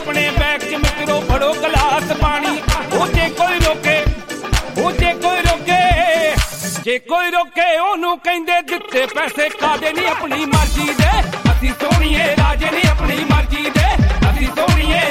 अपने बैग च मित्रो फड़ो गिलास पानी ओ जे कोई रोके ओ जे कोई रोके जे कोई रोके ओनू कहंदे दित्ते पैसे कादे नहीं अपनी मर्जी दे असीं सोहणीए राजे नहीं अपनी मर्जी दे असीं सोहणीए